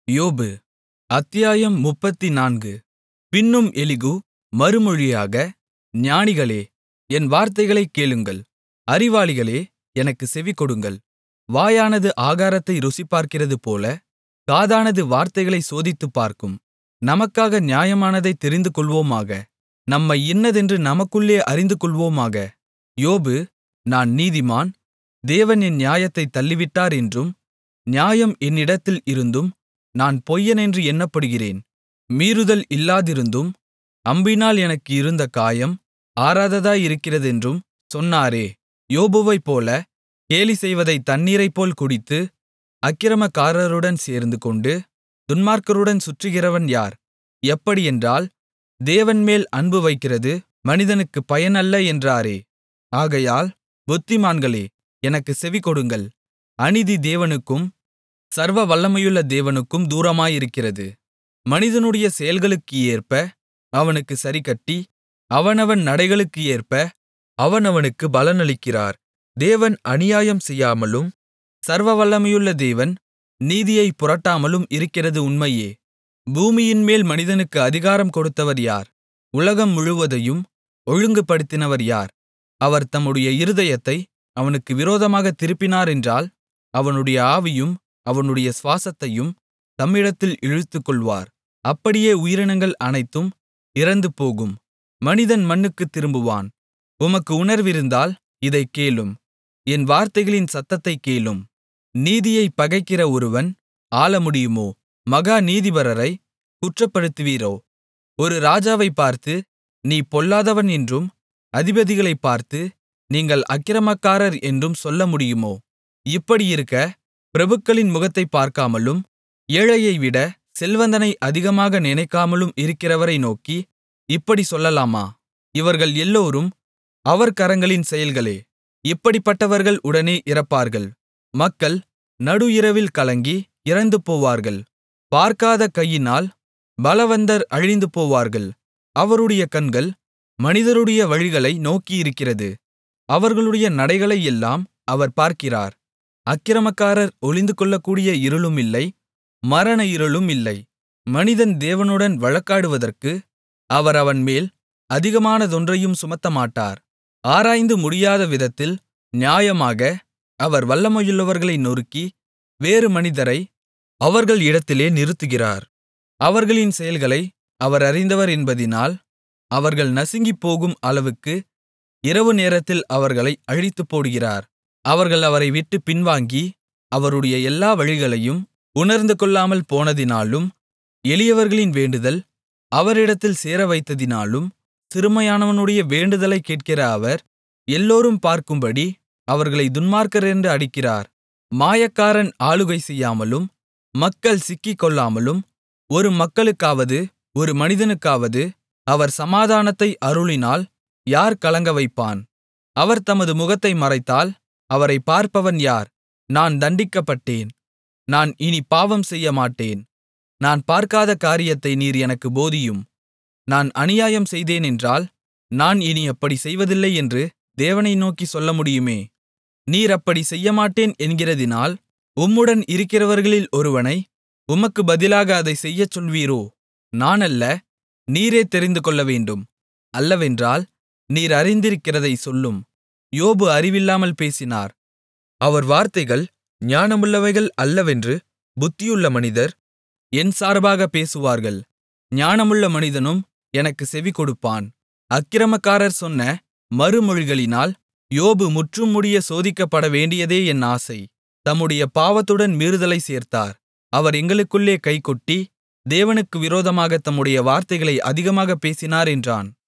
யோபு அத்தியாயம் 34. பின்னும் எலிகூ மறுமொழியாக, ஞானிகளே, என் வார்த்தைகளைக் கேளுங்கள். அறிவாளிகளே, எனக்குச் செவிகொடுங்கள். வாயானது ஆகாரத்தை ருசிபார்க்கிறதுபோல, காதானது வார்த்தைகளைச் சோதித்துப்பார்க்கும். நமக்காக நியாயமானதைத் தெரிந்துகொள்வோமாக. நம்மை இன்னதென்று நமக்குள்ளே அறிந்துகொள்வோமாக. யோபு, நான் நீதிமான், தேவன் என் நியாயத்தைத் தள்ளிவிட்டார் என்றும், நியாயம் என்னிடத்தில் இருந்தும் நான் பொய்யனென்று எண்ணப்படுகிறேன். மீறுதல் இல்லாதிருந்தும் அம்பினால் எனக்கு இருந்த காயம் ஆறாததாயிருக்கிறதென்றும் சொன்னாரே. யோபுவைப்போல கேலி செய்வதைத் தண்ணீரைப்போல் குடித்து, அக்கிரமக்காரருடன் சேர்ந்துகொண்டு துன்மார்க்கருடன் சுற்றுகிறவன் யார்? எப்படியென்றால், தேவன்மேல் அன்பு வைக்கிறது மனிதனுக்குப் பயன் அல்ல என்றாரே. ஆகையால் புத்திமான்களே, எனக்குச் செவிகொடுங்கள். அநீதி தேவனுக்கும் சர்வ வல்லமையுள்ள தேவனுக்கும் தூரமாயிருக்கிறது. மனிதனுடைய செயல்களுக்கு ஏற்ப அவனுக்குச் சரிக்கட்டி, அவனவன் நடைகளுக்கு ஏற்ப அவனவனுக்குப் பலனளிக்கிறார். தேவன் அநியாயம் செய்யாமலும் சர்வவல்லமையுள்ள தேவன் நீதியைப் புரட்டாமலும் இருக்கிறது உண்மையே. பூமியின்மேல் மனிதனுக்கு அதிகாரம் கொடுத்தவர் யார்? உலகம் முழுவதையும் ஒழுங்குபடுத்தினவர் யார்? அவர் தம்முடைய இருதயத்தை அவனுக்கு விரோதமாகத் திருப்பினாரென்றால், அவனுடைய ஆவியும் அவனுடைய சுவாசத்தையும் தம்மிடத்தில் இழுத்துக்கொள்வார். அப்படியே உயிரினங்கள் அனைத்தும் இறந்துபோகும். மனிதன் மண்ணுக்குத் திரும்புவான். உமக்கு உணர்விருந்தால் இதைக் கேளும். என் வார்த்தைகளின் சத்தத்தைக் கேளும். நீதியைப் பகைக்கிற ஒருவன் ஆளமுடியுமோ? மகா நீதிபரரைக் குற்றப்படுத்துவீரோ? ஒரு ராஜாவைப் பார்த்து, நீ பொல்லாதவன் என்றும், அதிபதிகளைப் பார்த்து, நீங்கள் அக்கிரமக்காரர் என்றும் சொல்ல முடியுமோ? இப்படியிருக்க, பிரபுக்களின் முகத்தைப் பார்க்காமலும், ஏழையைவிட செல்வந்தனை அதிகமாக நினைக்காமலும் இருக்கிறவரை நோக்கி இப்படிச் சொல்லலாமா? இவர்கள் எல்லோரும் அவர் கரங்களின் செயல்களே. இப்படிப்பட்டவர்கள் உடனே இறப்பார்கள். மக்கள் நடு இரவில் கலங்கி இறந்துபோவார்கள். பார்க்காத கையினால் பலவந்தர் அழிந்துபோவார்கள். அவருடைய கண்கள் மனிதருடைய வழிகளை நோக்கியிருக்கிறது. அவர்களுடைய நடைகளையெல்லாம் அவர் பார்க்கிறார். அக்கிரமக்காரர் ஒளிந்துகொள்ளக்கூடிய இருளும் இல்லை, மரண இருளும் இல்லை. மனிதன் தேவனுடன் வழக்காடுவதற்கு அவர் அவன்மேல் அதிகமானதொன்றையும் சுமத்தமாட்டார். ஆராய்ந்து முடியாத விதத்தில் நியாயமாக அவர் வல்லமையுள்ளவர்களை நொறுக்கி, வேறு மனிதரை அவர்கள் இடத்திலே நிறுத்துகிறார். அவர்களின் செயல்களை அவர் அறிந்தவர் என்பதினால், அவர்கள் நசுங்கிப்போகும் அளவுக்கு இரவு நேரத்தில் அவர்களை அழித்துப்போடுகிறார். அவர்கள் அவரை விட்டுப் பின்வாங்கி, அவருடைய எல்லா வழிகளையும் உணர்ந்துகொள்ளாமல் போனதினாலும், எளியவர்களின் வேண்டுதல் அவரிடத்தில் சேரவைத்ததினாலும், சிறுமையானவனுடைய வேண்டுதலைக் கேட்கிற அவர், எல்லோரும் பார்க்கும்படி அவர்களை துன்மார்க்கரென்று அடிக்கிறார். மாயக்காரன் ஆளுகை செய்யாமலும், மக்கள் சிக்கிக்கொள்ளாமலும், ஒரு மக்களுக்காவது ஒரு மனிதனுக்காவது அவர் சமாதானத்தை அருளினால் யார் கலங்க வைப்பான்? அவர் தமது முகத்தை மறைத்தால் அவரைப் பார்ப்பவன் யார்? நான் தண்டிக்கப்பட்டேன். நான் இனி பாவம் செய்யமாட்டேன். நான் பார்க்காத காரியத்தை நீர் எனக்குப் போதியும். நான் அநியாயம் செய்தேனென்றால், நான் இனி அப்படிச் செய்வதில்லை என்று தேவனை நோக்கிச் சொல்ல முடியுமே. நீர் அப்படிச் செய்யமாட்டேன் என்கிறதினால், உம்முடன் இருக்கிறவர்களில் ஒருவனை உமக்குப் பதிலாக அதைச் செய்யச் சொல்வீரோ? நானல்ல, நீரே தெரிந்துகொள்ளவேண்டும். அல்லவென்றால் நீர் அறிந்திருக்கிறதைச் சொல்லும். யோபு அறிவில்லாமல் பேசினார். அவர் வார்த்தைகள் ஞானமுள்ளவைகள் அல்லவென்று புத்தியுள்ள மனிதர் என் சார்பாகப் பேசுவார்கள். ஞானமுள்ள மனிதனும் எனக்குச் செவிகொடுப்பான். அக்கிரமக்காரர் சொன்ன மறுமொழிகளினால் யோபு முற்றும்முடிய சோதிக்கப்பட வேண்டியதே என் ஆசை. தம்முடைய பாவத்துடன் மீறுதலைச் சேர்த்தார். அவர் எங்களுக்குள்ளே கைகொட்டி, தேவனுக்கு விரோதமாகத் தம்முடைய வார்த்தைகளை அதிகமாகப் பேசினார் என்றான்.